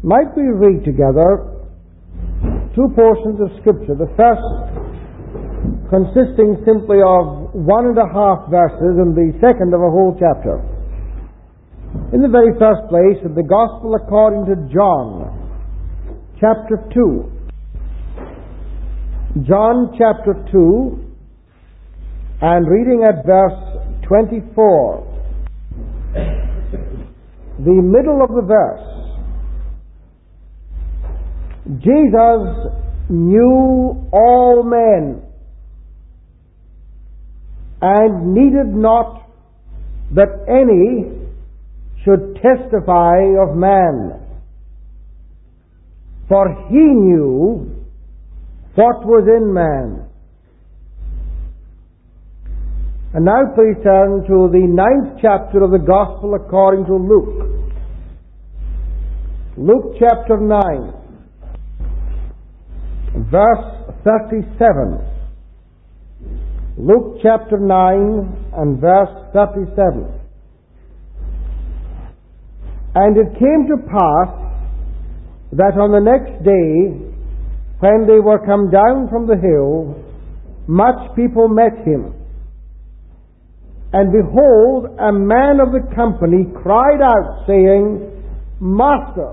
Might we read together two portions of Scripture, the first consisting simply of 1.5 verses and the second of a whole chapter. In the very first place, the Gospel according to John, chapter 2. John chapter 2, and reading at verse 24. The middle of the verse. Jesus knew all men, and needed not that any should testify of man, for he knew what was in man. And now please turn to the 9th chapter of the Gospel according to Luke. Luke chapter 9, verse 37. Luke chapter 9 and verse 37. And it came to pass that on the next day, when they were come down from the hill, much people met him. And behold, a man of the company cried out, saying, Master,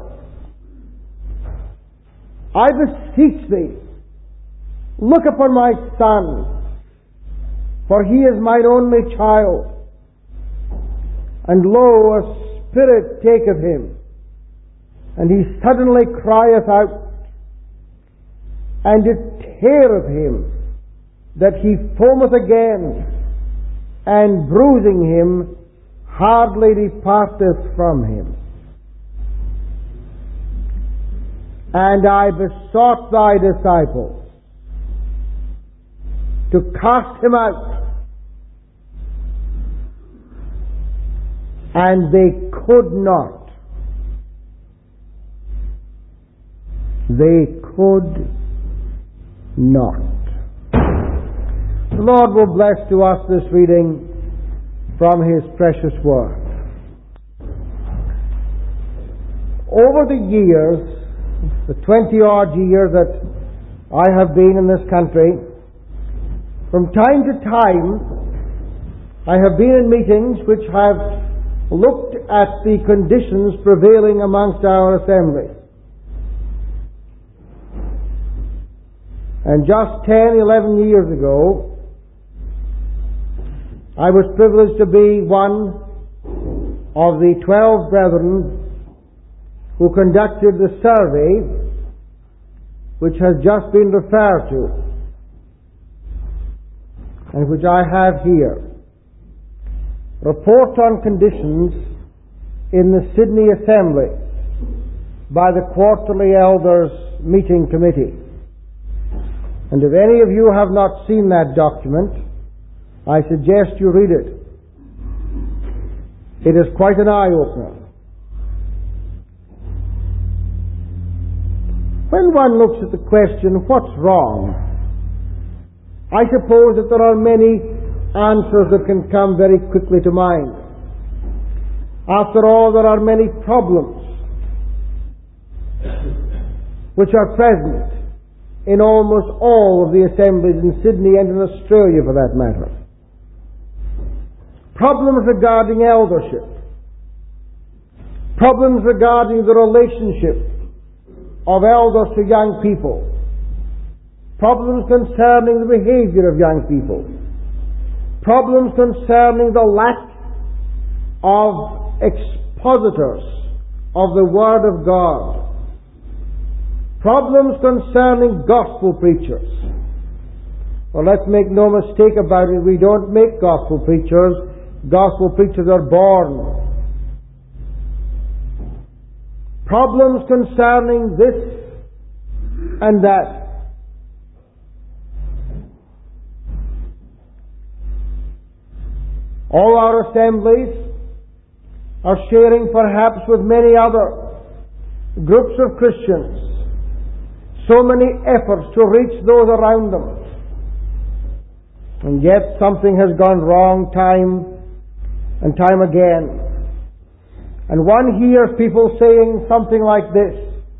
I beseech thee, look upon my son, for he is mine only child. And lo, a spirit taketh him, and he suddenly crieth out, and it teareth him, that he foameth again, and bruising him, hardly departeth from him. And I besought thy disciples to cast him out, and they could not. They could not. The Lord will bless to us this reading from His precious Word. Over the years, the 20-odd years that I have been in this country, from time to time, I have been in meetings which have looked at the conditions prevailing amongst our assemblies. And just 10, 11 years ago, I was privileged to be one of the 12 brethren who conducted the survey which has just been referred to, and which I have here. Report on conditions in the Sydney Assembly by the Quarterly Elders Meeting Committee. And if any of you have not seen that document, I suggest you read it. It is quite an eye-opener. When one looks at the question, what's wrong? I suppose that there are many answers that can come very quickly to mind. After all, there are many problems which are present in almost all of the assemblies in Sydney and in Australia, for that matter. Problems regarding eldership. Problems regarding the relationship of elders to young people. Problems concerning the behavior of young people. Problems concerning the lack of expositors of the Word of God. Problems concerning gospel preachers. Well, let's make no mistake about it, we don't make gospel preachers. Gospel preachers are born. Problems concerning this and that. All our assemblies are sharing perhaps with many other groups of Christians so many efforts to reach those around them. And yet something has gone wrong time and time again. And one hears people saying something like this: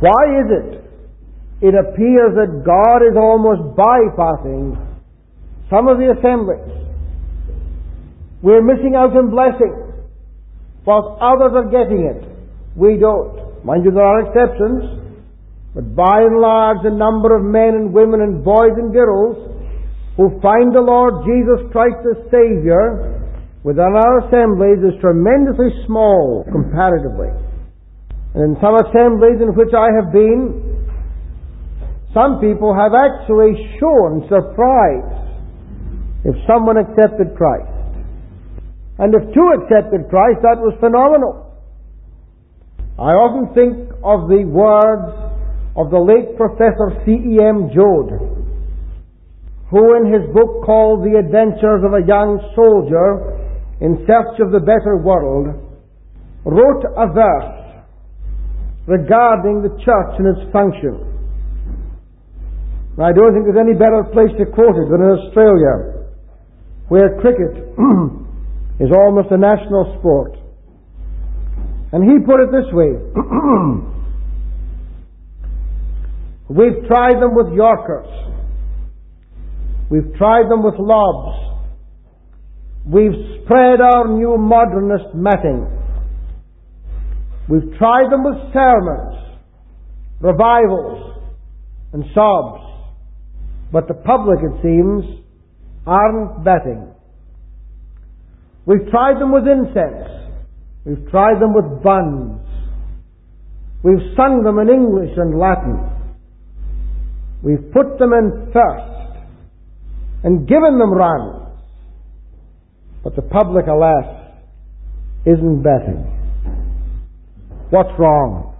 Why is it? It appears that God is almost bypassing some of the assemblies. We're missing out on blessing, whilst others are getting it. We don't. Mind you, there are exceptions, but by and large, the number of men and women and boys and girls who find the Lord Jesus Christ as Savior within our assemblies is tremendously small comparatively. And in some assemblies in which I have been, some people have actually shown surprise if someone accepted Christ. And if two accepted Christ, that was phenomenal. I often think of the words of the late Professor C.E.M. Joad, who in his book called The Adventures of a Young Soldier in Search of the Better World, wrote a verse regarding the church and its function. I don't think there's any better place to quote it than in Australia, where cricket is almost a national sport. And he put it this way: we've tried them with Yorkers, we've tried them with lobs, we've spread our new modernist matting, we've tried them with sermons, revivals and sobs, but the public, it seems, aren't betting. We've tried them with incense, we've tried them with buns, we've sung them in English and Latin, we've put them in first and given them runs, but the public, alas, isn't betting. What's wrong?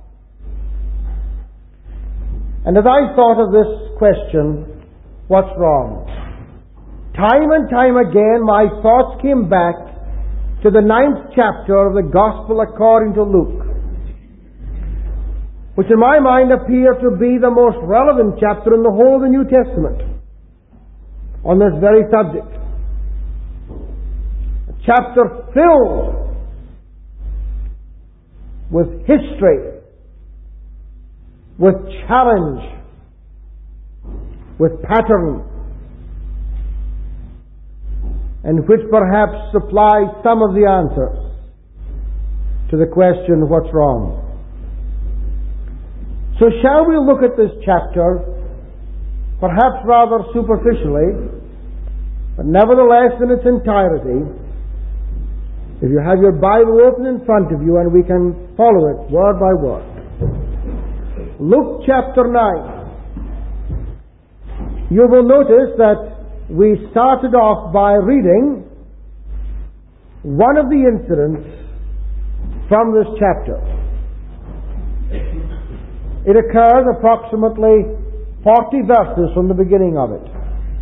And as I thought of this question, what's wrong? Time and time again my thoughts came back to the 9th chapter of the Gospel according to Luke, which in my mind appears to be the most relevant chapter in the whole of the New Testament on this very subject. A chapter filled with history, with challenge, with pattern, and which perhaps supplies some of the answers to the question, what's wrong? So shall we look at this chapter, perhaps rather superficially, but nevertheless in its entirety? If you have your Bible open in front of you, and we can follow it word by word. Luke chapter 9. You will notice that we started off by reading one of the incidents from this chapter. It occurs approximately 40 verses from the beginning of it.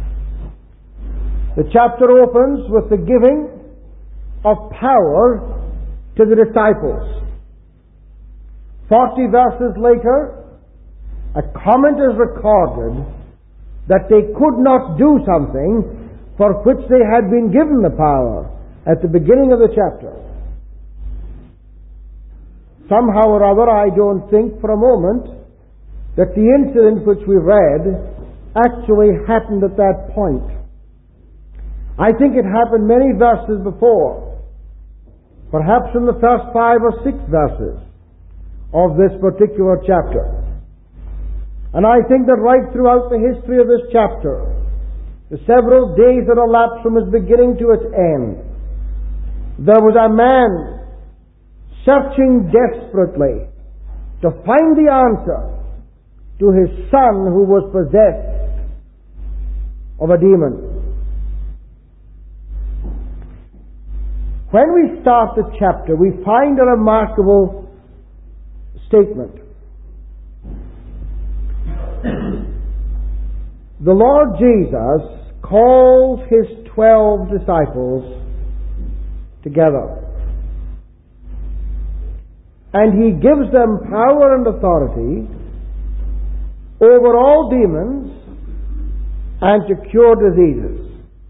The chapter opens with the giving of power to the disciples. 40 verses later, a comment is recorded that they could not do something for which they had been given the power at the beginning of the chapter. Somehow or other, I don't think for a moment that the incident which we read actually happened at that point. I think it happened many verses before, perhaps in the first 5 or 6 verses of this particular chapter. And I think that right throughout the history of this chapter, the several days that elapsed from its beginning to its end, there was a man searching desperately to find the answer to his son who was possessed of a demon. When we start the chapter, we find a remarkable statement. The Lord Jesus calls his 12 disciples together, and he gives them power and authority over all demons and to cure diseases.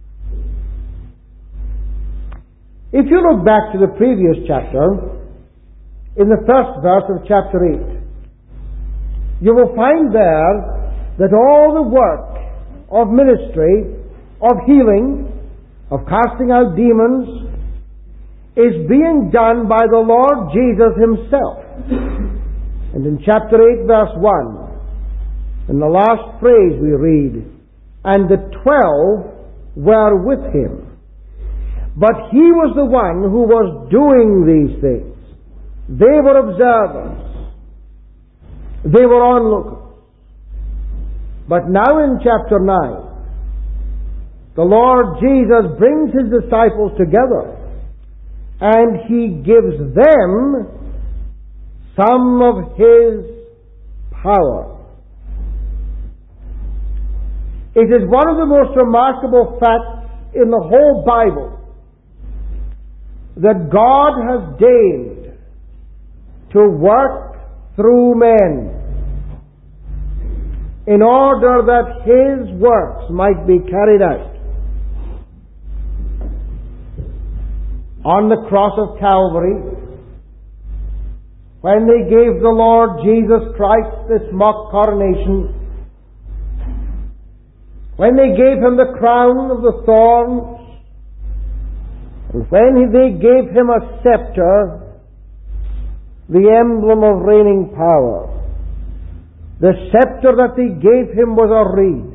If you look back to the previous chapter, in the first verse of chapter 8, you will find there that all the work of ministry, of healing, of casting out demons, is being done by the Lord Jesus Himself. And in chapter 8, verse 1, in the last phrase we read, "And the 12 were with Him." But He was the one who was doing these things. They were observers. They were onlookers. But now in chapter 9, the Lord Jesus brings His disciples together and He gives them some of His power. It is one of the most remarkable facts in the whole Bible that God has deigned to work through men in order that His works might be carried out. On the cross of Calvary, when they gave the Lord Jesus Christ this mock coronation, when they gave Him the crown of the thorns, and when they gave Him a scepter, the emblem of reigning power, the scepter that they gave Him was a reed.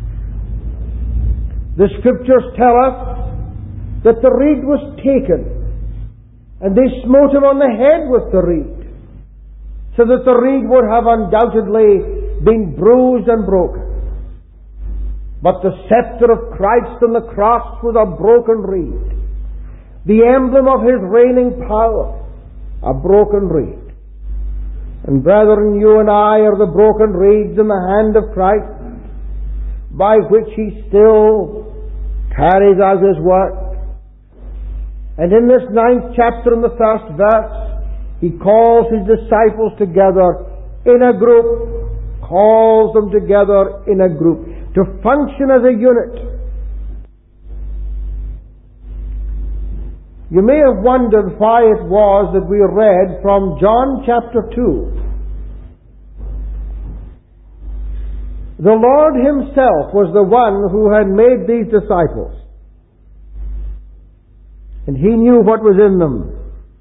The Scriptures tell us that the reed was taken, and they smote Him on the head with the reed, so that the reed would have undoubtedly been bruised and broken. But the scepter of Christ on the cross was a broken reed, the emblem of His reigning power, a broken reed. And brethren, you and I are the broken reeds in the hand of Christ, by which He still carries out His work. And in this 9th chapter, in the 1st verse, He calls His disciples together in a group, calls them together in a group, to function as a unit. You may have wondered why it was that we read from John chapter 2. The Lord Himself was the one who had made these disciples. And He knew what was in them.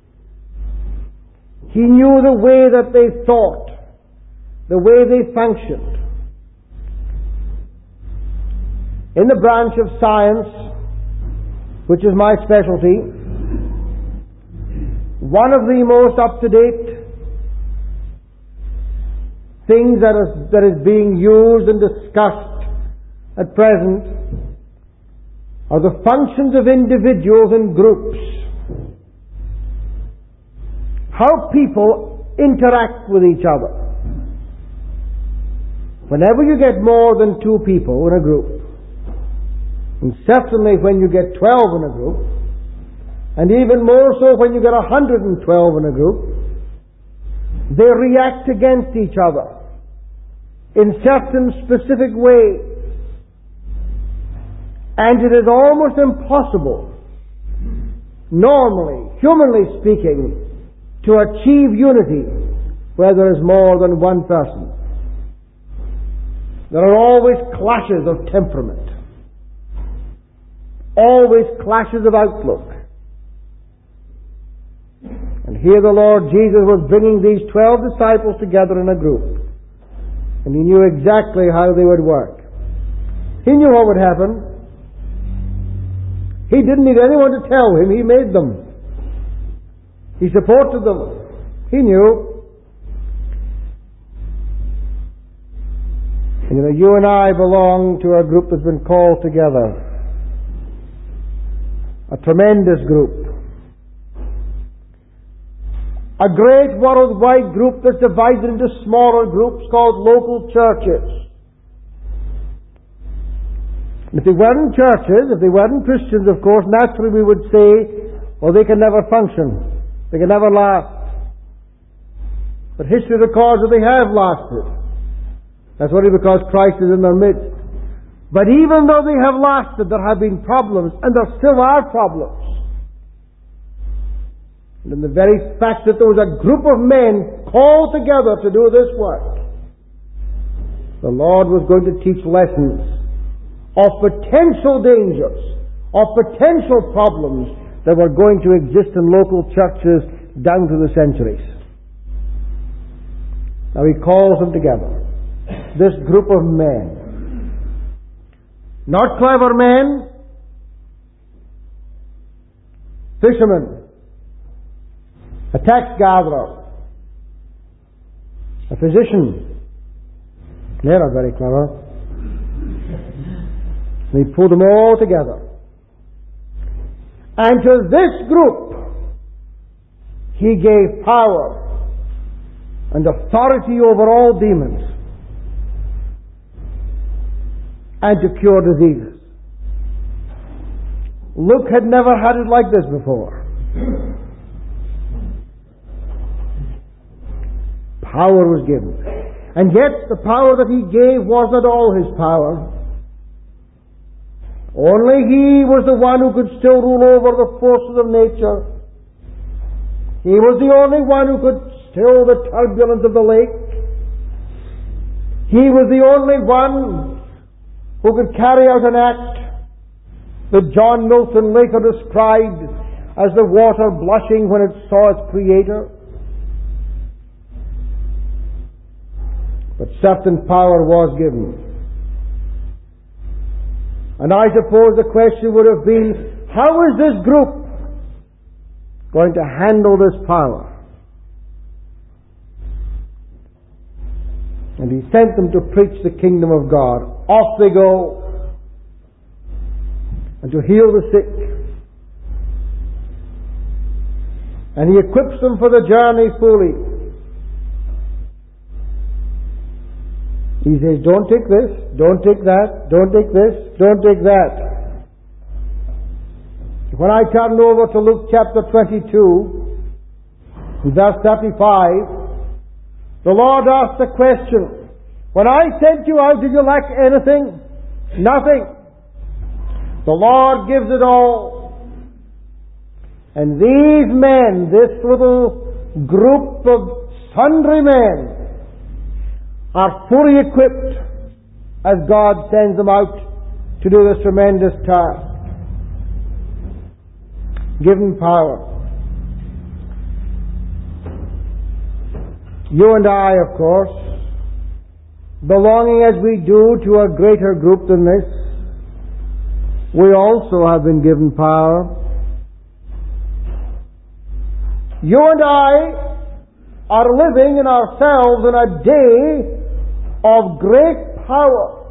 He knew the way that they thought, the way they functioned. In the branch of science, which is my specialty, one of the most up-to-date things that is being used and discussed at present are the functions of individuals and groups. How people interact with each other. Whenever you get more than 2 people in a group, and certainly when you get 12 in a group, and even more so when you get 112 in a group, they react against each other in certain specific ways. And it is almost impossible, normally, humanly speaking, to achieve unity where there is more than one person. There are always clashes of temperament, always clashes of outlook. And here the Lord Jesus was bringing these 12 disciples together in a group. And He knew exactly how they would work. He knew what would happen. He didn't need anyone to tell Him. He made them. He supported them. He knew. And you and I belong to a group that's been called together. A tremendous group. A great worldwide group that's divided into smaller groups called local churches. And if they weren't churches, if they weren't Christians, of course, naturally we would say, well, they can never function. They can never last. But history records that they have lasted. That's only because Christ is in their midst. But even though they have lasted, there have been problems, and there still are problems. And in the very fact that there was a group of men called together to do this work, The Lord was going to teach lessons of potential dangers, of potential problems that were going to exist in local churches down through the centuries. Now he calls them together, this group of men. Not clever men, fishermen, a tax gatherer, a physician. They're not very clever. He pulled them all together. And to this group, he gave power and authority over all demons and to cure diseases. Luke had never had it like this before. Power was given. And yet the power that he gave was not all his power. Only he was the one who could still rule over the forces of nature. He was the only one who could still the turbulence of the lake. He was the only one who could carry out an act that John Milton later described as the water blushing when it saw its creator. But certain power was given. And I suppose the question would have been, how is this group going to handle this power? And he sent them to preach the kingdom of God. Off they go. And to heal the sick. And he equips them for the journey fully. He says, don't take this, don't take that, don't take this, don't take that. When I turn over to Luke chapter 22, verse 35, the Lord asked the question, when I sent you out, did you lack anything? Nothing. The Lord gives it all. And these men, this little group of sundry men, are fully equipped as God sends them out to do this tremendous task. Given power. You and I, of course, belonging as we do to a greater group than this, we also have been given power. You and I are living in ourselves in a day of great power.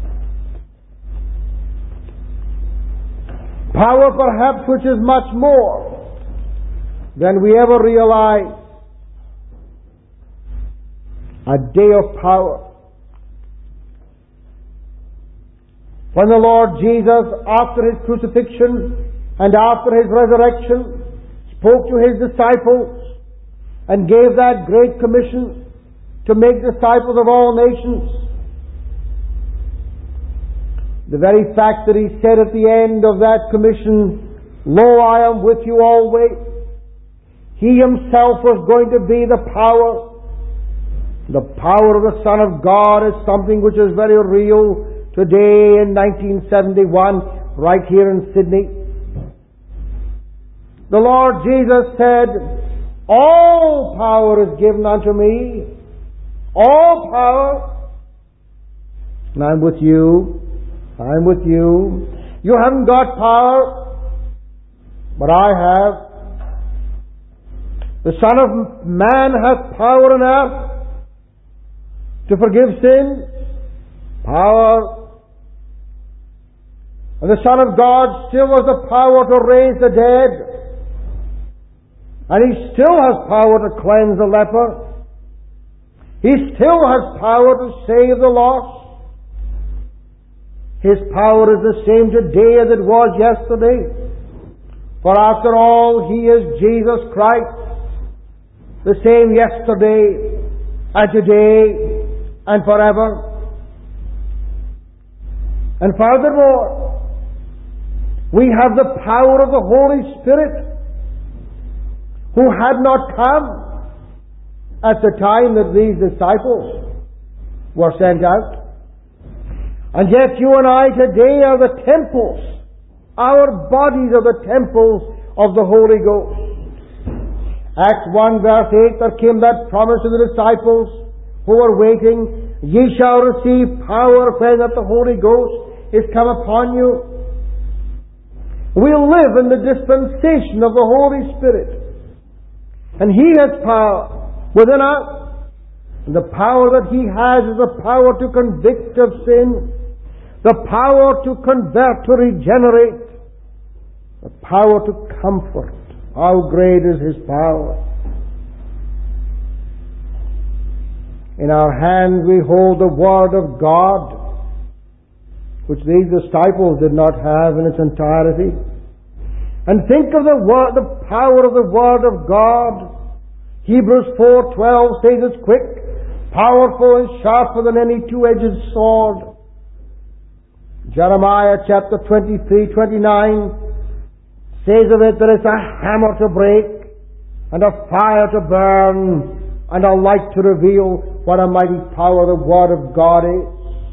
Power perhaps which is much more than we ever realize. A day of power. When the Lord Jesus, after His crucifixion and after His resurrection, spoke to His disciples and gave that great commission to make disciples of all nations. The very fact that He said at the end of that commission, "Lo, I am with you always," He Himself was going to be the power. The power of the Son of God is something which is very real today in 1971, right here in Sydney. The Lord Jesus said, "All power is given unto me." All power. And I'm with you. I'm with you. You haven't got power, but I have. The Son of Man hath power on earth to forgive sins. Power. And the Son of God still has the power to raise the dead. And He still has power to cleanse the leper. He still has power to save the lost. His power is the same today as it was yesterday. For after all, He is Jesus Christ, the same yesterday and today and forever. And furthermore, we have the power of the Holy Spirit, who had not come at the time that these disciples were sent out. And yet you and I today are the temples. Our bodies are the temples of the Holy Ghost. Acts 1 verse 8, there came that promise to the disciples who were waiting, ye shall receive power when that the Holy Ghost is come upon you. We live in the dispensation of the Holy Spirit. And He has power within us. And the power that He has is the power to convict of sin, the power to convert, to regenerate, the power to comfort. How great is His power! In our hands we hold the Word of God, which these disciples did not have in its entirety. And think of the word, the power of the Word of God. Hebrews 4:12 says it's quick, powerful and sharper than any two-edged sword. Jeremiah chapter 23:29 says of it that it's a hammer to break, and a fire to burn, and a light to reveal what a mighty power the Word of God is.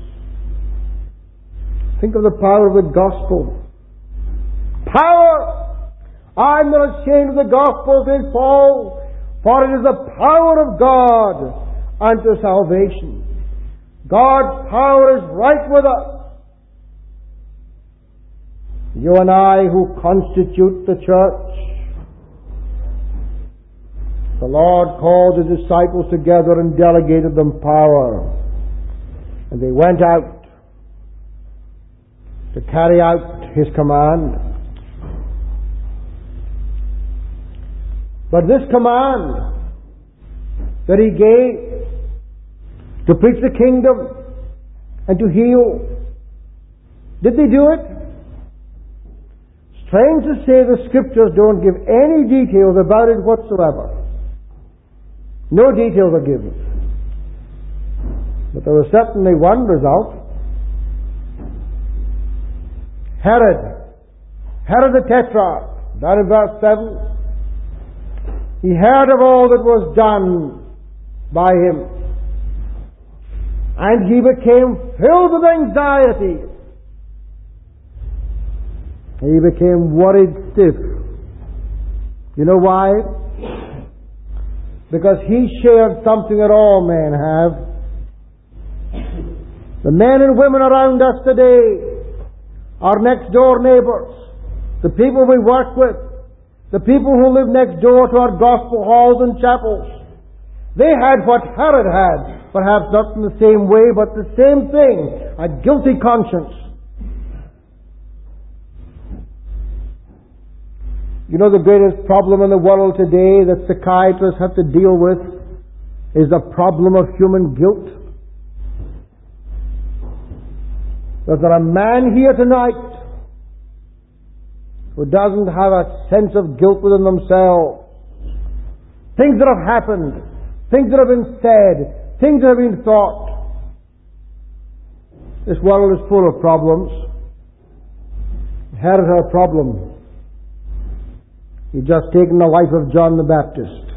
Think of the power of the gospel. Power! I'm not ashamed of the gospel, says Paul, for it is the power of God unto salvation. God's power is right with us. You and I who constitute the church. The Lord called the disciples together and delegated them power. And they went out to carry out His command. But this command that He gave to preach the kingdom and to heal, did they do it? Strange to say, the Scriptures don't give any details about it whatsoever. No details are given. But there was certainly one result. Herod the Tetrarch, down in verse 7, he heard of all that was done by him, and he became filled with anxiety. He became worried stiff. You know why? Because he shared something that all men have. The men and women around us today, our next door neighbors, the people we work with, the people who live next door to our gospel halls and chapels, they had what Herod had, perhaps not in the same way, but the same thing, a guilty conscience. You know, the greatest problem in the world today that psychiatrists have to deal with is the problem of human guilt. Is there a man here tonight who doesn't have a sense of guilt within themselves? Things that have happened, things that have been said, things that have been thought. This world is full of problems. Herod had a problem. He'd just taken the life of John the Baptist.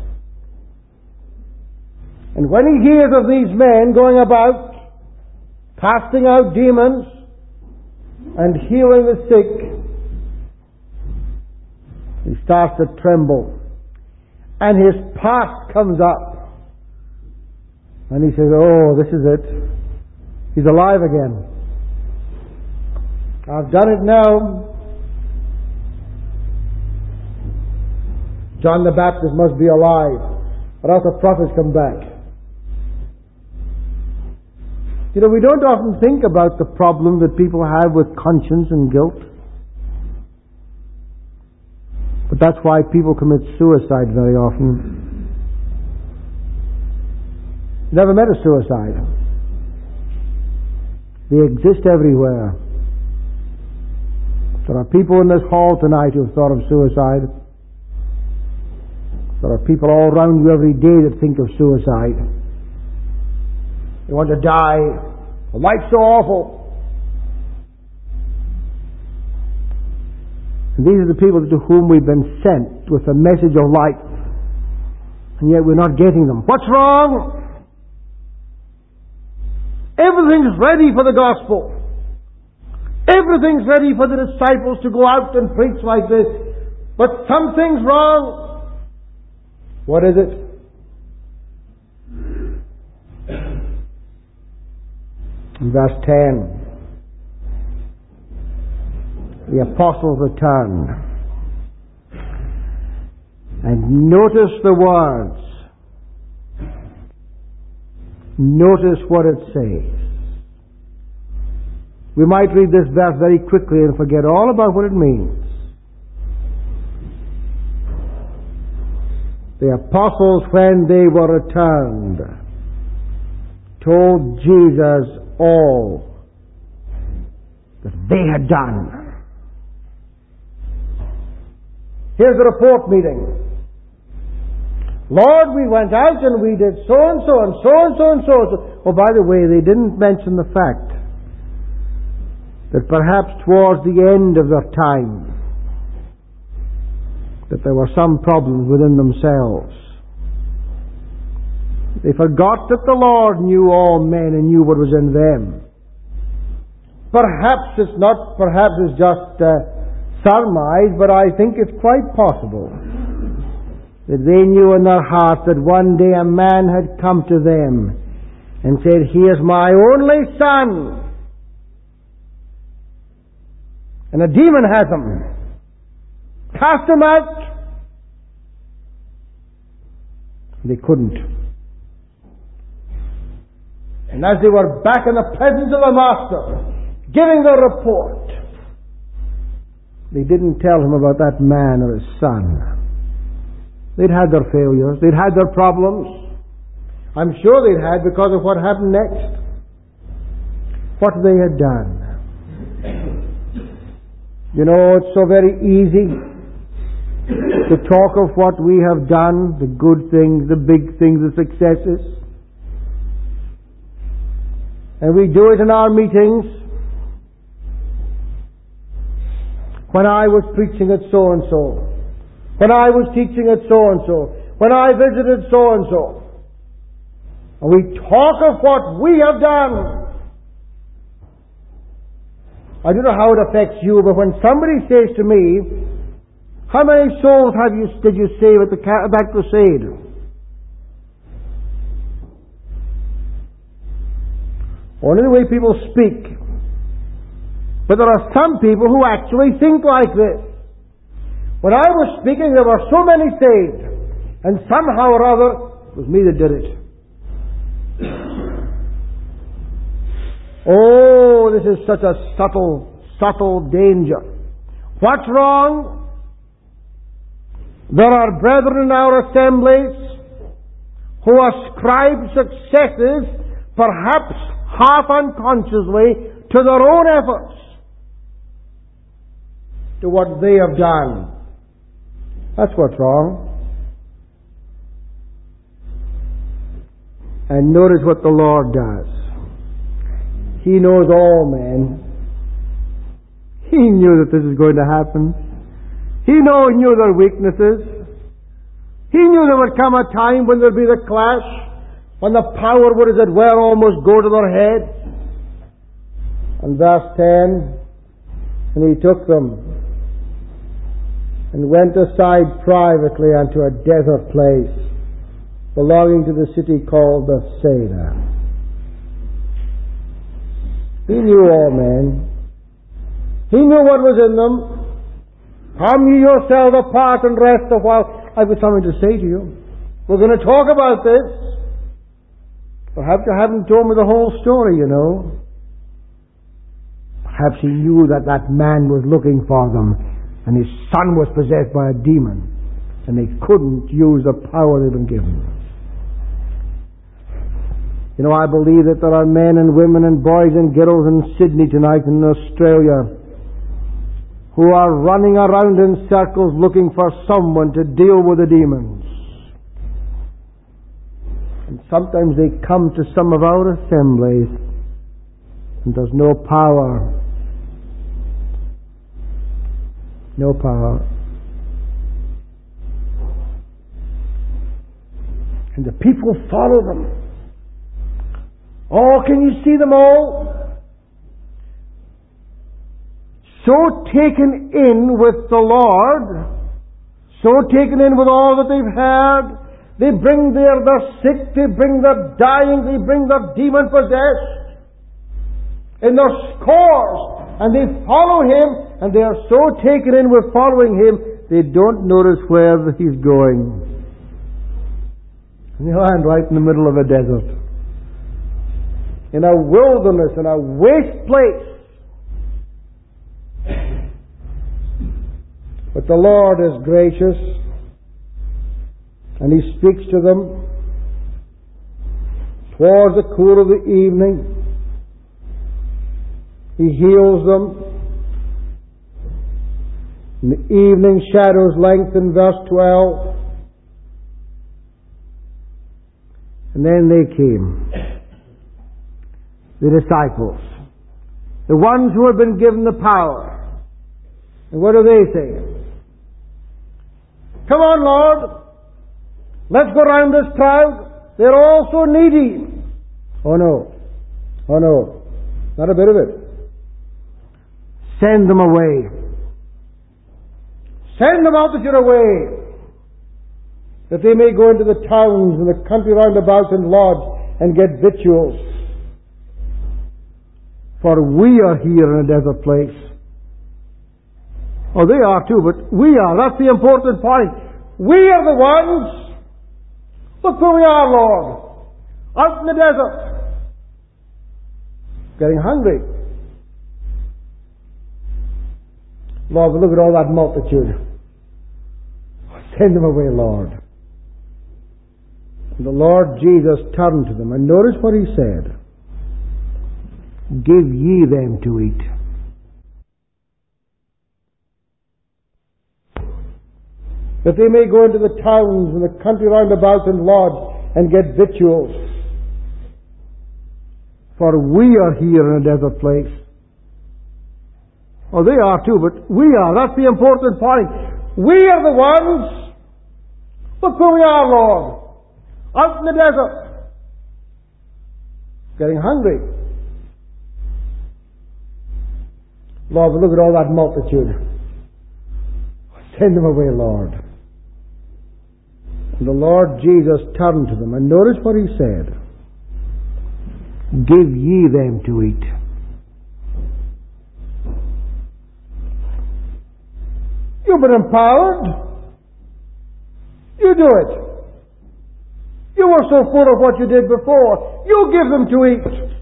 And when he hears of these men going about casting out demons and healing the sick, he starts to tremble. And his past comes up. And he says, oh, this is it. He's alive again. I've done it now. John the Baptist must be alive, or else the prophets come back. You know, we don't often think about the problem that people have with conscience and guilt. But that's why people commit suicide very often. Never met a suicide. They exist everywhere. There are people in this hall tonight who have thought of suicide. There are people all around you every day that think of suicide. They want to die. Well, life's so awful. And these are the people to whom we've been sent with a message of life. And yet we're not getting them. What's wrong? Everything's ready for the gospel. Everything's ready for the disciples to go out and preach like this. But something's wrong. What is it? In verse 10, the apostles returned. And notice the words. Notice what it says. We might read this verse very quickly and forget all about what it means. The apostles, when they were returned, told Jesus all that they had done. Here's the report meeting. Lord, we went out and we did so and so and so and so and so. Oh, by the way, they didn't mention the fact that perhaps towards the end of their time that there were some problems within themselves. They forgot that the Lord knew all men and knew what was in them. Perhaps it's just surmise, but I think it's quite possible that they knew in their hearts that one day a man had come to them and said, "Here's my only son, and a demon has him. Cast him out." They couldn't. And as they were back in the presence of the Master, giving the report, they didn't tell him about that man or his son. They'd had their failures. They'd had their problems. I'm sure they'd had because of what happened next. What they had done. You know, it's so very easy to talk of what we have done, the good things, the big things, the successes. And we do it in our meetings. When I was preaching at so-and-so. When I was teaching at so-and-so. When I visited so-and-so. And we talk of what we have done. I don't know how it affects you, but when somebody says to me, "How many souls did you save at that crusade?" Only the way people speak. But there are some people who actually think like this. When I was speaking, there were so many saved, and somehow or other, it was me that did it. Oh, this is such a subtle danger. What's wrong? There are brethren in our assemblies who ascribe successes, perhaps half unconsciously, to their own efforts, to what they have done. That's what's wrong. And notice what the Lord does. He knows all men. He knew that this was going to happen. He knew their weaknesses. He knew there would come a time when there would be the clash, when the power would, as it were, almost go to their heads. And verse 10, "And he took them and went aside privately unto a desert place belonging to the city called Bethsaida." He knew all men. He knew what was in them. Come ye yourselves apart and rest a while. I've got something to say to you. We're going to talk about this. Perhaps you haven't told me the whole story, you know. Perhaps he knew that that man was looking for them, and his son was possessed by a demon, and they couldn't use the power they'd been given. You know, I believe that there are men and women and boys and girls in Sydney tonight and in Australia who are running around in circles looking for someone to deal with the demons. And sometimes they come to some of our assemblies and there's no power. No power. And the people follow them. Oh, can you see them all? so taken in with the Lord, so taken in with all that they've heard. They bring the sick, they bring the dying, they bring the demon-possessed in their scores, and they follow Him, and they are so taken in with following Him, they don't notice where He's going. And you land right in the middle of a desert, in a wilderness, in a waste place. But the Lord is gracious, and He speaks to them towards the cool of the evening. He heals them. And the evening shadows lengthen, verse 12. And then they came, the disciples, the ones who had been given the power. And what do they say? Come on, Lord, let's go round this crowd. They're all so needy. Oh no, not a bit of it. Send them away. Send the multitude away, that they may go into the towns and the country round about and lodge and get victuals. For we are here in a desert place. Oh, they are too, but we are. That's the important point. We are the ones. Look where we are, Lord. Out in the desert. Getting hungry. Lord, look at all that multitude. Send them away, Lord. And the Lord Jesus turned to them, and notice what He said. Give ye them to eat. That they may go into the towns and the country round about and lodge and get victuals. For we are here in a desert place. Oh, they are too, but we are. That's the important point. We are the ones. Look where we are, Lord. Out in the desert. Getting hungry. Lord, look at all that multitude. Send them away, Lord. And the Lord Jesus turned to them, and notice what He said. Give ye them to eat. You've been empowered. You do it. You were so full of what you did before. You give them to eat.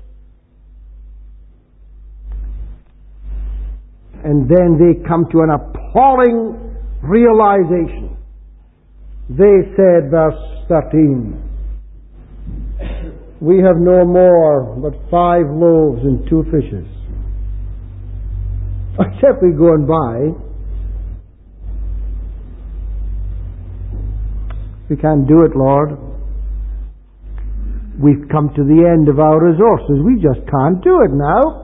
And then they come to an appalling realization. They said, verse 13, we have no more but 5 loaves and 2 fishes. Except we go and buy. We can't do it, Lord. We've come to the end of our resources. We just can't do it now.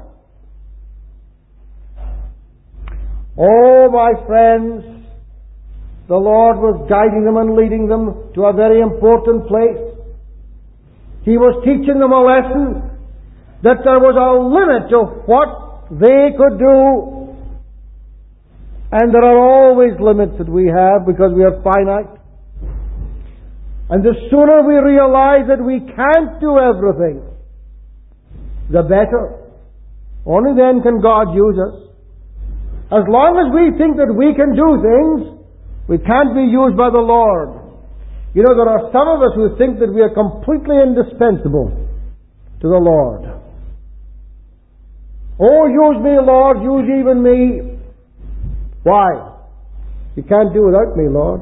Oh, my friends, the Lord was guiding them and leading them to a very important place. He was teaching them a lesson that there was a limit to what they could do. And there are always limits that we have because we are finite. And the sooner we realize that we can't do everything, the better. Only then can God use us. As long as we think that we can do things, we can't be used by the Lord. You know, there are some of us who think that we are completely indispensable to the Lord. Oh, use me, Lord, use even me. Why? You can't do without me, Lord.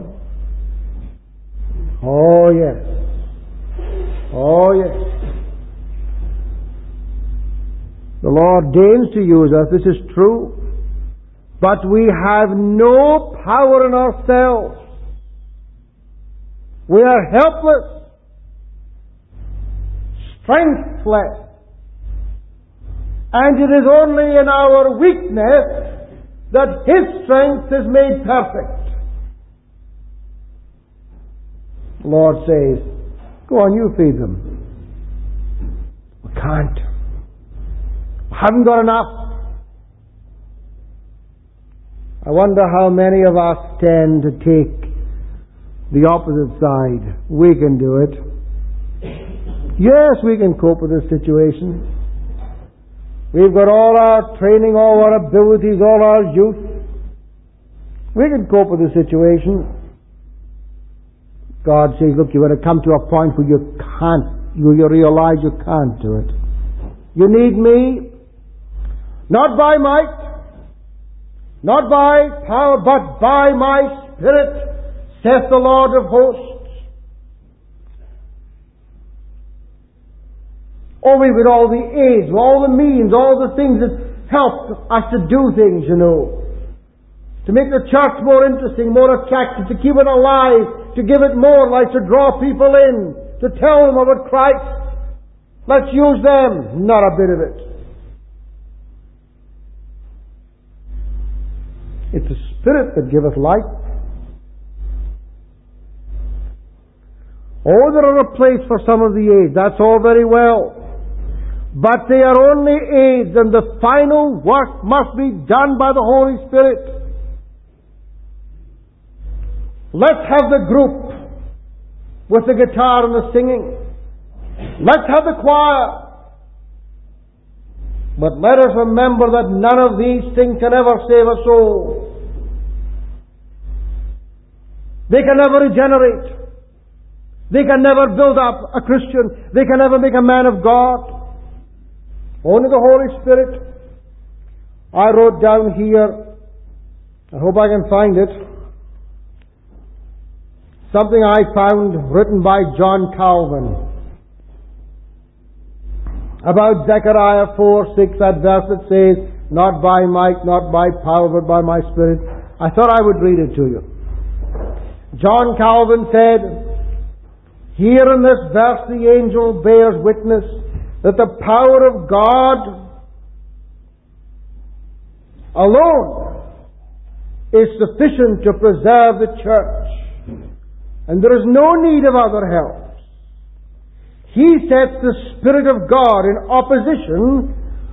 Oh, yes. Oh, yes. The Lord deigns to use us, this is true. But we have no power in ourselves. We are helpless, strengthless. And it is only in our weakness that His strength is made perfect. The Lord says, go on, you feed them. We can't. We haven't got enough. I wonder how many of us tend to take the opposite side. We can do it. Yes, we can cope with this situation. We've got all our training, all our abilities, all our youth. We can cope with the situation. God says, look, you're going to come to a point where you can't, you realize you can't do it. You need me, not by might, not by power, but by my Spirit, saith the Lord of hosts. Oh, we've got all the aids, all the means, all the things that help us to do things, you know. To make the church more interesting, more attractive, to keep it alive, to give it more life, to draw people in, to tell them about Christ. Let's use them. Not a bit of it. It's the Spirit that giveth life. Oh, there are a place for some of the aids. That's all very well. But they are only aids, and the final work must be done by the Holy Spirit. Let's have the group with the guitar and the singing. Let's have the choir. But let us remember that none of these things can ever save a soul. They can never regenerate. They can never build up a Christian. They can never make a man of God. Only the Holy Spirit. I wrote down here, I hope I can find it, something I found written by John Calvin about Zechariah 4:6, that verse that says, not by might, not by power, but by my Spirit. I thought I would read it to you. John Calvin said, here in this verse the angel bears witness that the power of God alone is sufficient to preserve the church, and there is no need of other help. He sets the Spirit of God in opposition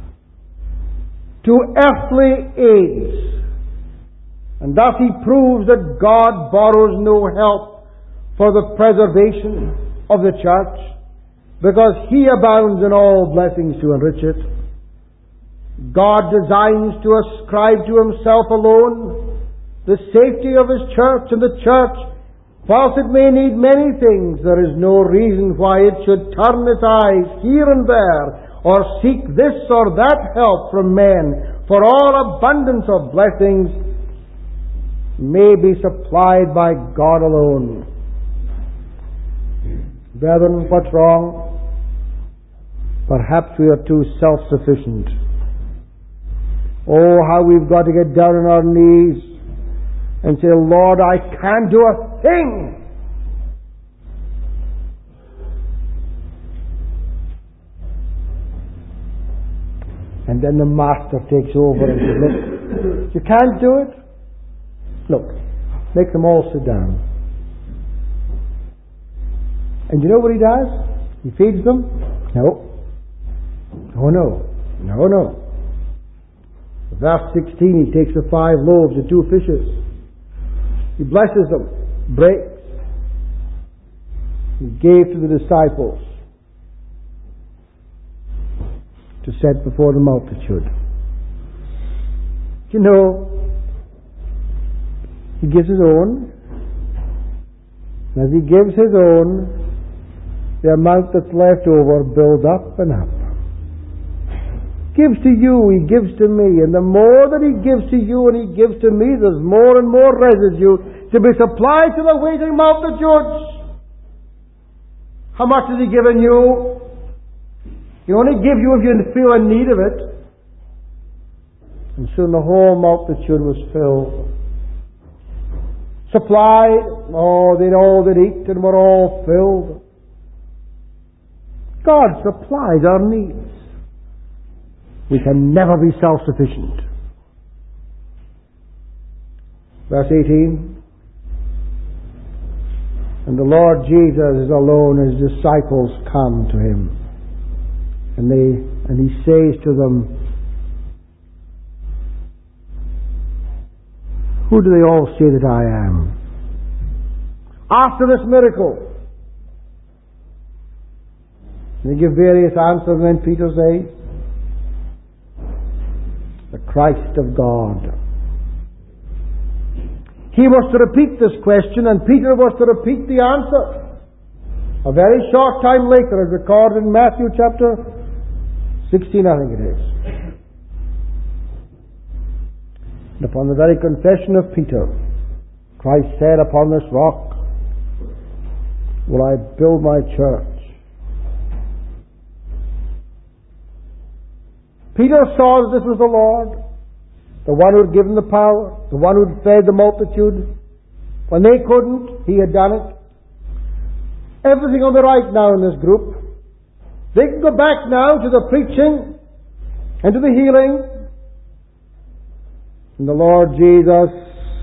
to earthly aids, and thus he proves that God borrows no help for the preservation of the church, because He abounds in all blessings to enrich it. God designs to ascribe to Himself alone the safety of His church, and the church, whilst it may need many things, there is no reason why it should turn its eyes here and there, or seek this or that help from men, for all abundance of blessings may be supplied by God alone. Brethren, what's wrong? Perhaps we are too self-sufficient. Oh, how we've got to get down on our knees and say, Lord, I can't do a thing. And then the Master takes over and says, look, you can't do it? Look, make them all sit down. And you know what He does? He feeds them? No. Oh no. No, no. Verse 16, He takes the 5 loaves and 2 fishes. He blesses them, breaks. He gave to the disciples to set before the multitude. You know, He gives His own. And as He gives His own, the amount that's left over builds up and up. Gives to you, He gives to me. And the more that He gives to you and He gives to me, there's more and more residue to be supplied to the waiting multitudes. How much has He given you? He only gives you if you feel in need of it. And soon the whole multitude was filled. Supplied. Oh, they'd all that eat and were all filled. God supplies our needs. We can never be self-sufficient. Verse 18. And the Lord Jesus is alone, His disciples come to Him. And He says to them, Who do they all say that I am? After this miracle, they give various answers, and then Peter says, the Christ of God. He was to repeat this question, and Peter was to repeat the answer. A very short time later, as recorded in Matthew chapter 16, I think it is. And upon the very confession of Peter, Christ said, upon this rock will I build my church. Peter saw that this was the Lord, the one who had given the power, the one who had fed the multitude. When they couldn't, he had done it. Everything will be right now in this group. They can go back now to the preaching and to the healing. And the Lord Jesus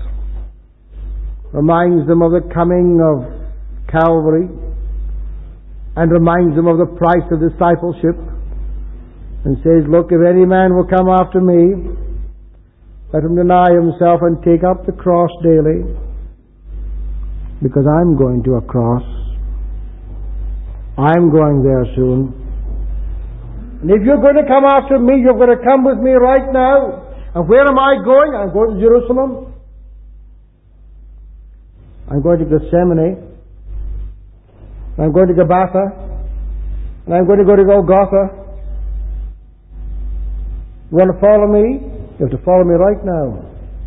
reminds them of the coming of Calvary and reminds them of the price of discipleship, and says, look, if any man will come after me, let him deny himself and take up the cross daily, because I'm going to a cross. I'm going there soon. And if you're going to come after me, you're going to come with me right now. And where am I going? I'm going to Jerusalem. I'm going to Gethsemane. I'm going to Gabbatha. And I'm going to go to Golgotha. You want to follow me? You have to follow me right now.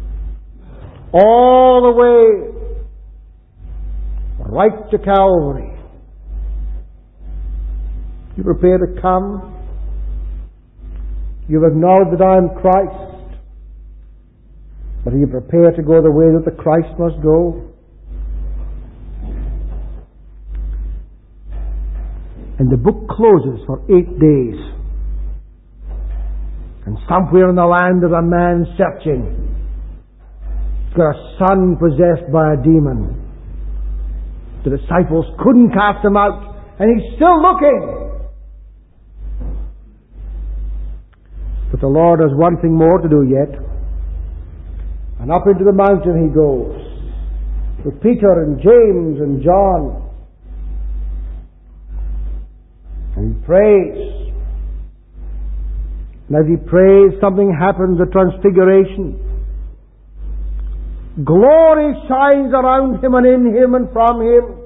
All the way right to Calvary. You prepare to come. You've acknowledged that I am Christ. But are you prepared to go the way that the Christ must go? And the book closes for 8 days. And somewhere in the land there's a man searching. He's got a son possessed by a demon. The disciples couldn't cast him out, and he's still looking. But the Lord has one thing more to do yet. And up into the mountain he goes, with Peter and James and John. And he prays. And as he prays, something happens, a transfiguration. Glory shines around him and in him and from him.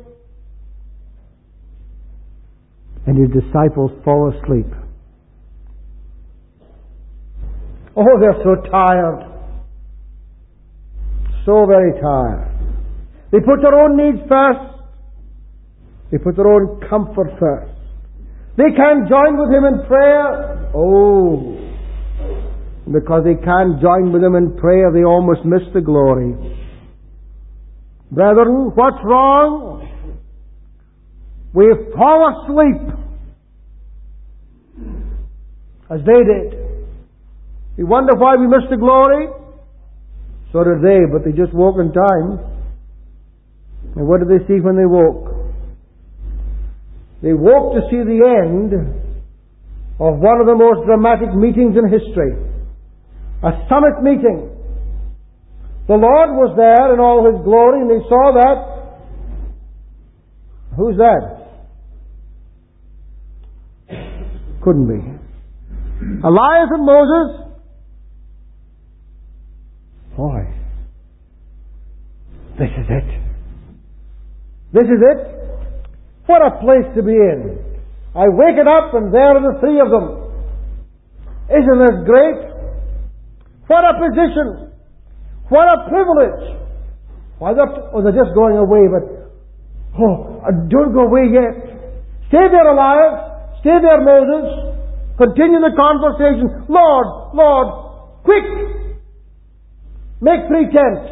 And his disciples fall asleep. Oh, they're so tired. So very tired. They put their own needs first. They put their own comfort first. They can't join with him in prayer. Oh, because they can't join with him in prayer, they almost miss the glory. Brethren, what's wrong? We fall asleep as they did. We wonder why we missed the glory. So did they, but they just woke in time. And what did they see when they woke? They woke to see the end of one of the most dramatic meetings in history. A summit meeting. The Lord was there in all His glory, and they saw that. Who's that? Couldn't be. Elias and Moses? Boy, this is it. This is it. What a place to be in. I wake it up and there are the three of them. Isn't this great? What a position. What a privilege. Why, they're just going away, but don't go away yet. Stay there, Elias. Stay there, Moses. Continue the conversation. Lord, quick! Make 3 tents.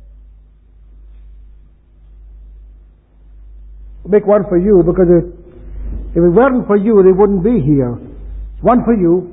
Make one for you, because if it weren't for you, they wouldn't be here. One for you,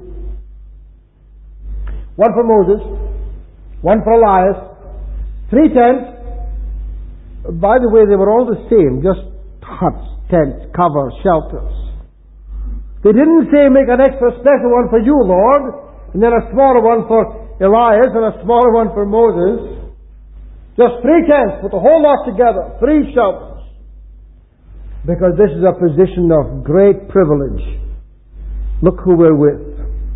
one for Moses, one for Elias, 3 tents. By the way, they were all the same, just huts, tents, cover, shelters. They didn't say make an extra special one for you, Lord, and then a smaller one for Elias and a smaller one for Moses. Just 3 tents, put the whole lot together, 3 shovels. Because this is a position of great privilege. Look who we're with.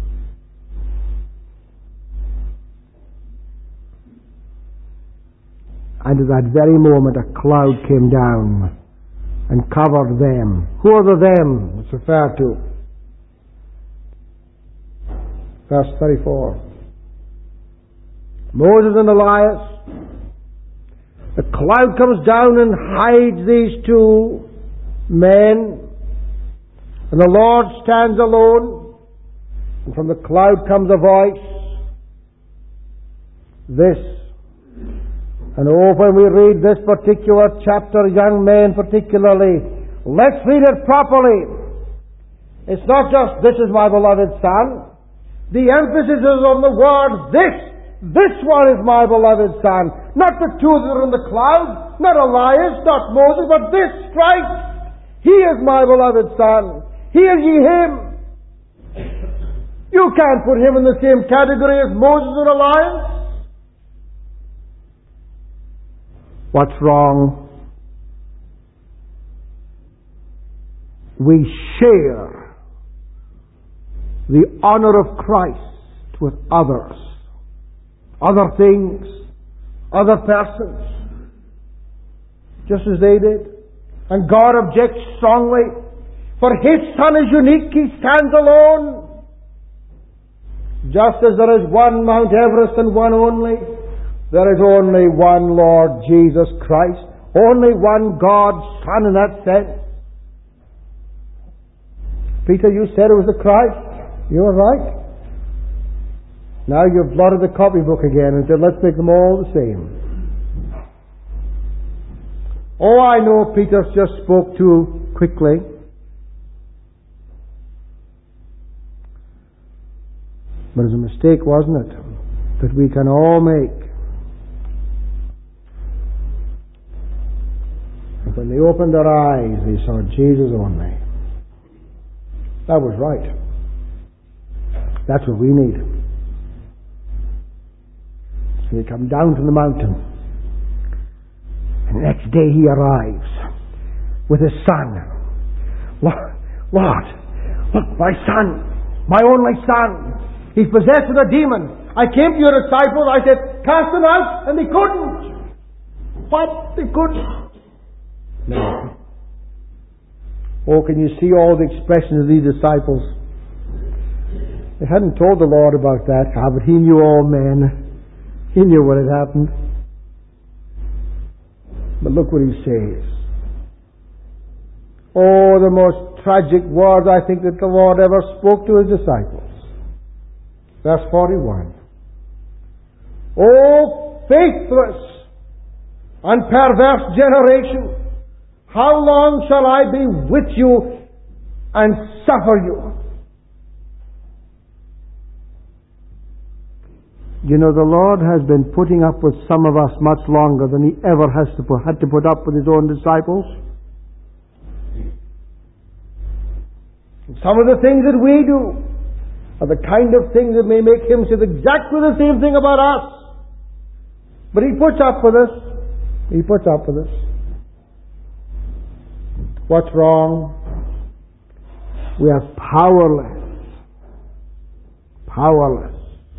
And at that very moment a cloud came down and covered them. Who are the them it's referred to? Verse 34. Moses and Elias. The cloud comes down and hides these 2 men. And the Lord stands alone. And from the cloud comes a voice. This. And when we read this particular chapter, young men particularly, let's read it properly. It's not just, this is my beloved son. The emphasis is on the word, this. This one is my beloved son. Not the 2 that are in the cloud, not Elias, not Moses, but this Christ. He is my beloved son. Hear ye him. You can't put him in the same category as Moses and Elias. What's wrong? We share the honor of Christ with others, other things, other persons, just as they did. And God objects strongly, for His Son is unique, He stands alone. Just as there is one Mount Everest and one only, there is only one Lord Jesus Christ, only one God's Son in that sense. Peter, you said it was the Christ. You were right. Now you've blotted the copybook again and said, let's make them all the same. Oh, I know Peter just spoke too quickly. But it was a mistake, wasn't it? That we can all make. And when they opened their eyes, they saw Jesus only. That was right. That's what we need. So they come down from the mountain. And the next day he arrives with his son. Lord, look, my son, my only son. He's possessed with a demon. I came to your disciples, I said, cast him out, and they couldn't. What? They couldn't. No. Oh, can you see all the expressions of these disciples? They hadn't told the Lord about that, but He knew all men. He knew what had happened. But look what He says. Oh, the most tragic words I think that the Lord ever spoke to His disciples. Verse 41. Oh, faithless and perverse generation, how long shall I be with you and suffer you? You know, the Lord has been putting up with some of us much longer than He ever had to put up with His own disciples. Some of the things that we do are the kind of things that may make Him say exactly the same thing about us. But He puts up with us. He puts up with us. What's wrong? We are powerless. Powerless.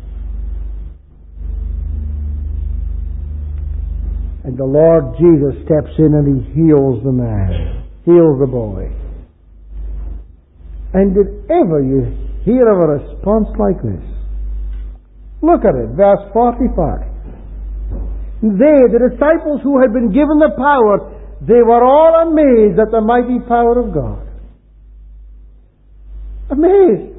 And the Lord Jesus steps in and He heals the man, heals the boy. And did ever you hear of a response like this? Look at it, verse 45. They, the disciples who had been given the power, they were all amazed at the mighty power of God. Amazed.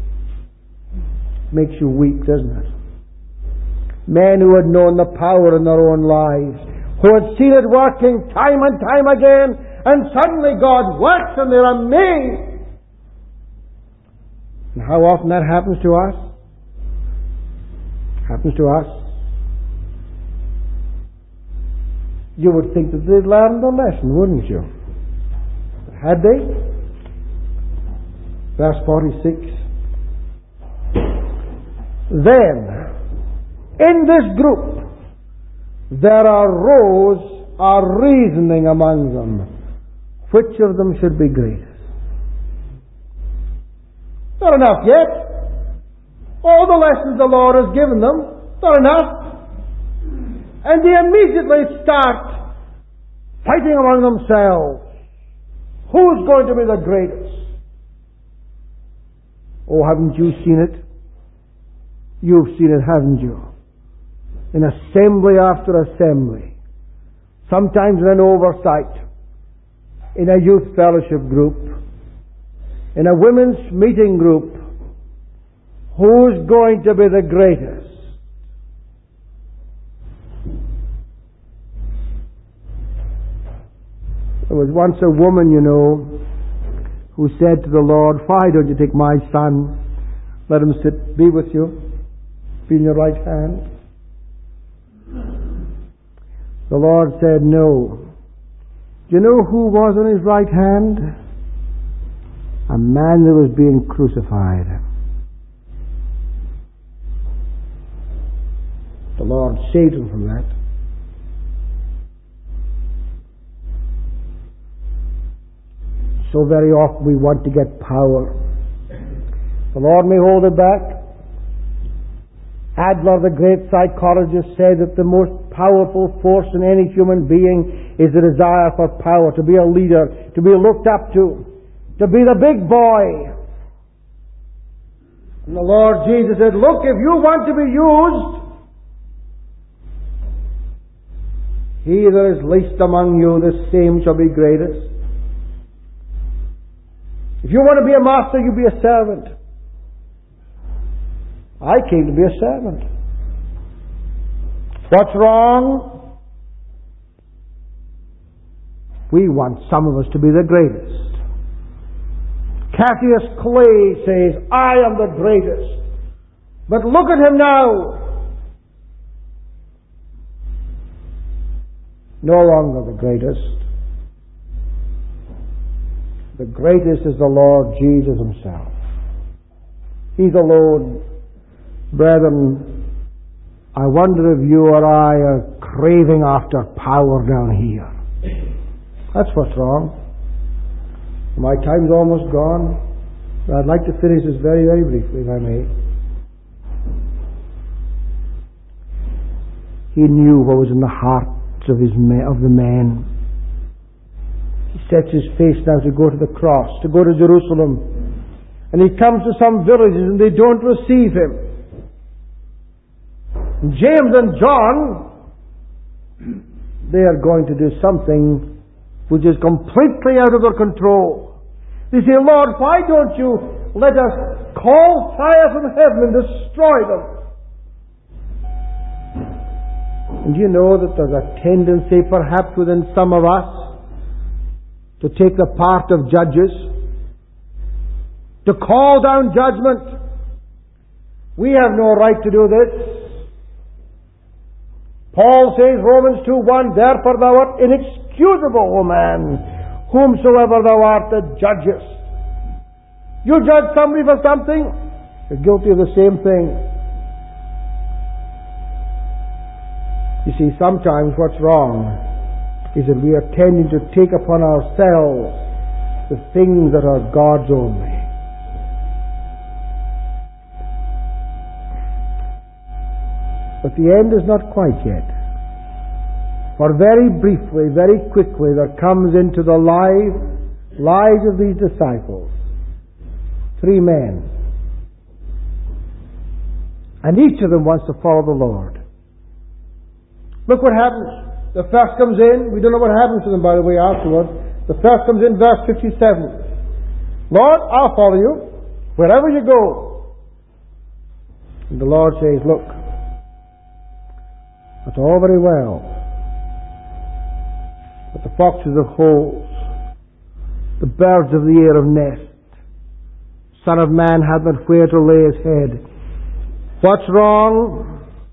Makes you weep, doesn't it? Men who had known the power in their own lives, who had seen it working time and time again, and suddenly God works and they're amazed. And how often that happens to us? Happens to us. You would think that they'd learned the lesson, wouldn't you? Had they? Verse 46. Then, in this group, there arose a reasoning among them, which of them should be greatest. Not enough yet. All the lessons the Lord has given them, not enough. And they immediately start fighting among themselves. Who's going to be the greatest? Oh, haven't you seen it? You've seen it, haven't you? In assembly after assembly. Sometimes in an oversight. In a youth fellowship group. In a women's meeting group. Who's going to be the greatest? There was once a woman, who said to the Lord, "Why don't you take my son, let him be with you, be in your right hand?" The Lord said, "No." Do you know who was on his right hand? A man that was being crucified. The Lord saved him from that. So very often we want to get power. The Lord may hold it back. Adler, the great psychologist, said that the most powerful force in any human being is the desire for power, to be a leader, to be looked up to be the big boy. And the Lord Jesus said, "Look, if you want to be used, he that is least among you, the same shall be greatest. If you want to be a master, you be a servant. I came to be a servant." What's wrong? We want some of us to be the greatest. Cassius Clay says, "I am the greatest." But look at him now. No longer the greatest. The greatest is the Lord Jesus himself. He's alone. Brethren, I wonder if you or I are craving after power down here. That's what's wrong. My time's almost gone. But I'd like to finish this very, very briefly, if I may. He knew what was in the hearts of the men. He sets his face now to go to the cross, to go to Jerusalem. And he comes to some villages and they don't receive him. And James and John, they are going to do something which is completely out of their control. They say, "Lord, why don't you let us call fire from heaven and destroy them?" And you know that there's a tendency perhaps within some of us to take the part of judges, to call down judgment. We have no right to do this. Paul says, Romans 2:1, "Therefore thou art inexcusable, O man, whomsoever thou art that judgest." You judge somebody for something, you're guilty of the same thing. You see, sometimes what's wrong is that we are tending to take upon ourselves the things that are God's only. But the end is not quite yet. For very briefly, very quickly, there comes into the lives of these disciples 3 men. And each of them wants to follow the Lord. Look what happens. The first comes in. We don't know what happens to them, by the way, afterwards. The first comes in, verse 57. "Lord, I'll follow you wherever you go." And the Lord says, "Look, that's all very well, but the foxes have holes, the birds of the air have nests. Son of Man hath not where to lay his head." What's wrong?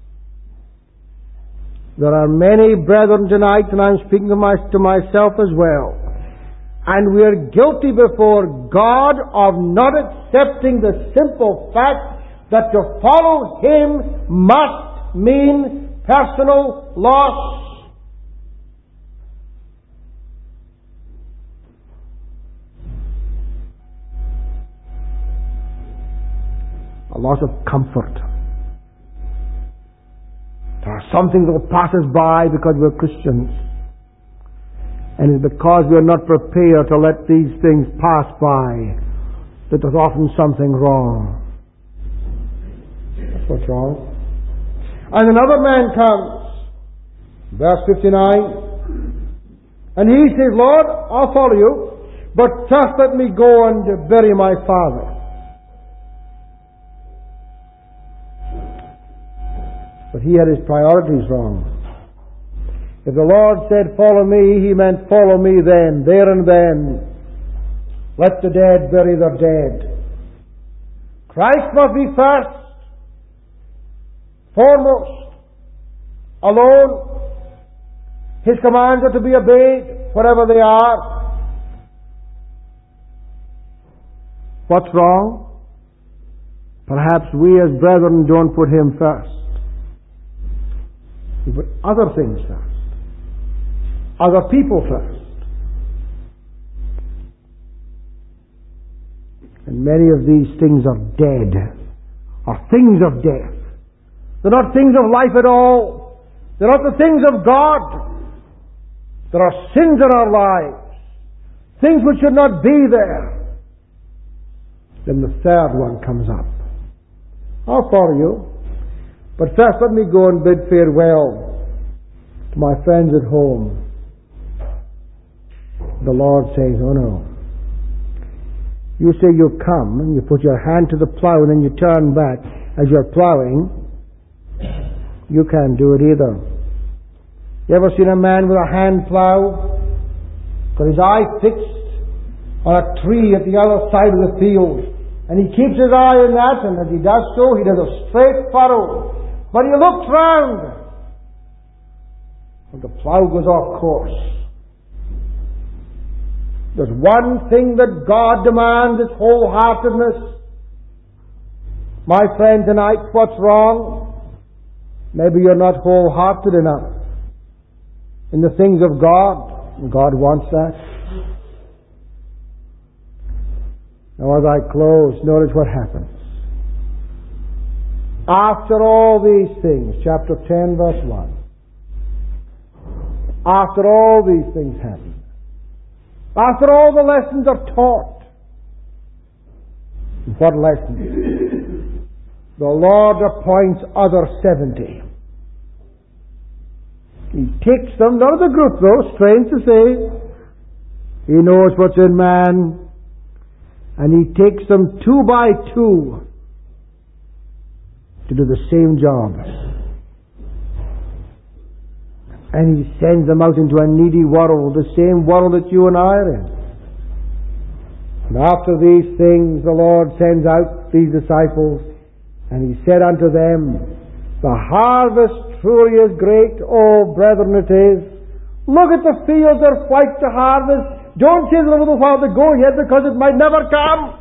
There are many brethren tonight, and I'm speaking to myself as well, and we are guilty before God of not accepting the simple fact that to follow Him must mean personal loss. A loss of comfort. There are some things that will pass us by because we're Christians. And it's because we're not prepared to let these things pass by that there's often something wrong. That's what's wrong. And another man comes, verse 59, and he says, Lord, I'll follow you, but first let me go and bury my father. But he had his priorities wrong. If the Lord said, follow me, He meant follow me then, there and then. Let the dead bury their dead. Christ must be first, foremost, alone. His commands are to be obeyed, wherever they are. What's wrong? Perhaps we as brethren don't put Him first. We put other things first. Other people first. And many of these things are dead, are things of death. They're not things of life at all. They're not the things of God. There are sins in our lives, things which should not be there. Then the third one comes up. I'll follow you, but first let me go and bid farewell to my friends at home. The Lord says, oh no. You say you come and you put your hand to the plow and then you turn back as you're plowing. You can't do it either. You ever seen a man with a hand plow? Got his eye fixed on a tree at the other side of the field, and he keeps his eye on that, and as he does so, he does a straight furrow. But he looks round, and the plow goes off course. There's one thing that God demands, is wholeheartedness. My friend, tonight, what's wrong? Maybe you're not wholehearted enough in the things of God. God wants that. Now as I close, notice what happens. After all these things, chapter 10, verse 1. After all these things happen, after all the lessons are taught, what lessons? The Lord appoints other 70. He takes them, not as a group though, strange to say. He knows what's in man, and He takes them 2 by 2 to do the same job. And He sends them out into a needy world, the same world that you and I are in. And after these things, the Lord sends out these disciples, and He said unto them, the harvest truly is great, oh brethren it is. Look at the fields, they're white to harvest. Don't say there's a little while to go yet, because it might never come.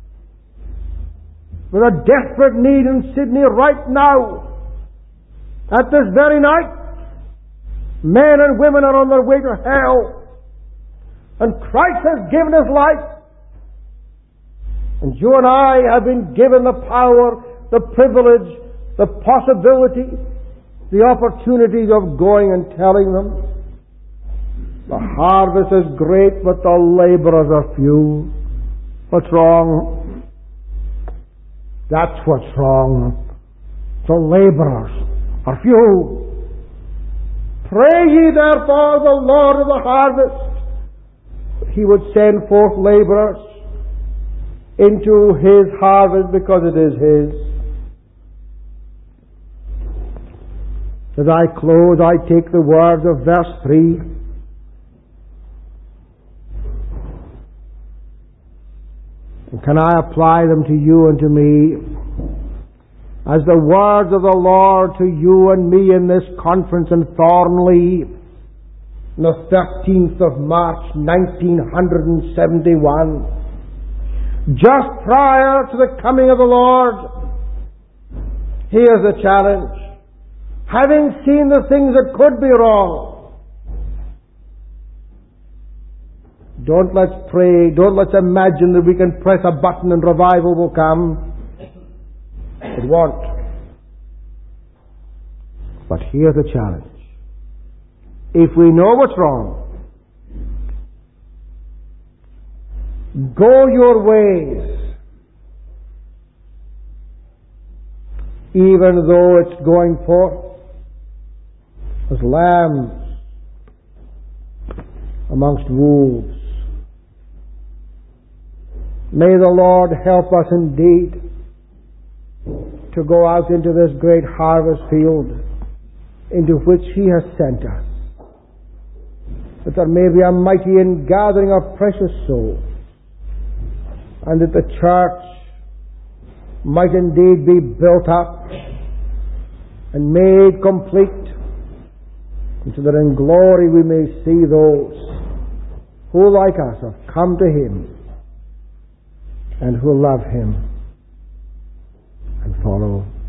With a desperate need in Sydney right now, at this very night, men and women are on their way to hell. And Christ has given His life. And you and I have been given the power, the privilege, the possibility, the opportunities of going and telling them. The harvest is great, but the laborers are few. What's wrong? That's what's wrong. The laborers are few. Pray ye therefore the Lord of the harvest, He would send forth laborers into His harvest, because it is His. As I close, I take the words of verse 3. And can I apply them to you and to me? As the words of the Lord to you and me in this conference in Thornley, on the 13th of March 1971, just prior to the coming of the Lord. Here's the challenge. having seen the things that could be wrong. Don't let's pray, don't let's imagine that we can press a button and revival will come. It won't. But here's the challenge. If we know what's wrong, go your ways, even though it's going forth as lambs amongst wolves. May the Lord help us indeed to go out into this great harvest field into which He has sent us, that there may be a mighty ingathering of precious souls, and that the church might indeed be built up and made complete, and so that in glory we may see those who, like us, have come to Him and who love Him and follow